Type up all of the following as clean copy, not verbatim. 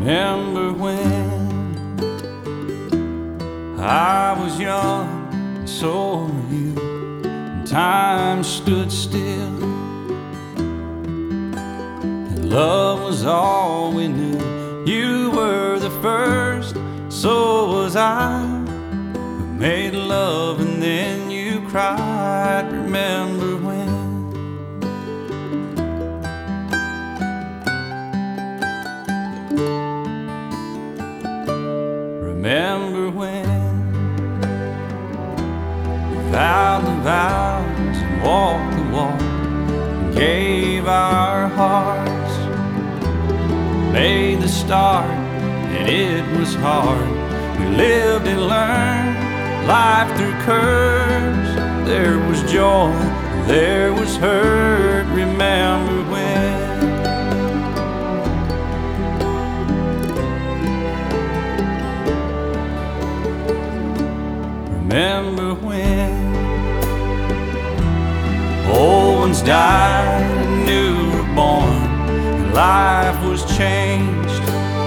Remember when I was young and so were you, and time stood still, and love was all we knew. You were the first, so was I, who made love and then you cried. Remember when? Remember when we vowed the vows and walked the walk and gave our hearts, made the start and it was hard. We lived and learned life through curves. There was joy, there was hurt. Remember when? Remember when old ones died and new were born, and life was changed,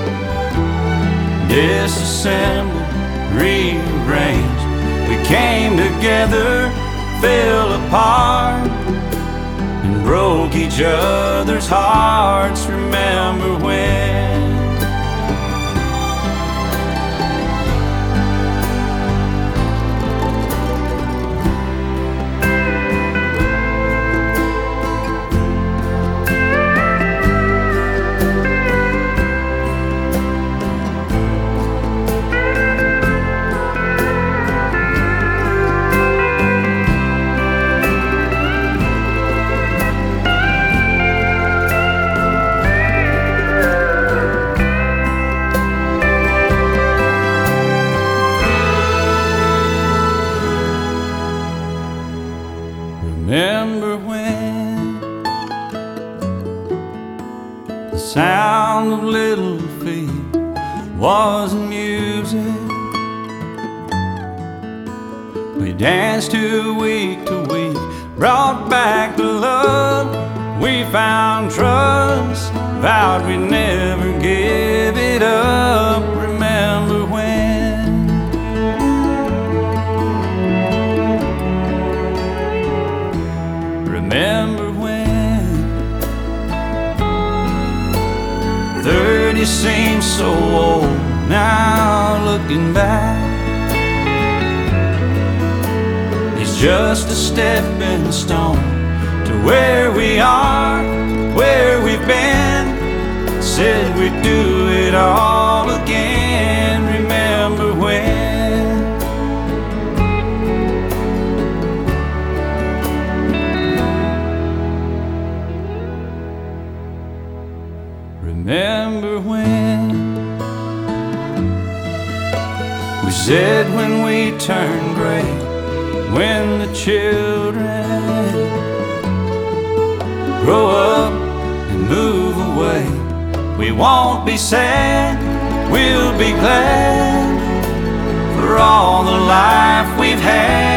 disassembled, rearranged. We came together, fell apart, and broke each other's hearts. Remember when? Remember when the sound of little feet was music? We danced to week, brought back the love. We found trust, vowed we'd never give it up. Remember when? Remember when 30 seems so old now, looking back. It's just a stepping stone to where we are, where we've been. Said we'd do it all again. Remember when? Remember when we said when we turn gray, when the children grow up and move away, we won't be sad, we'll be glad for all the life we've had.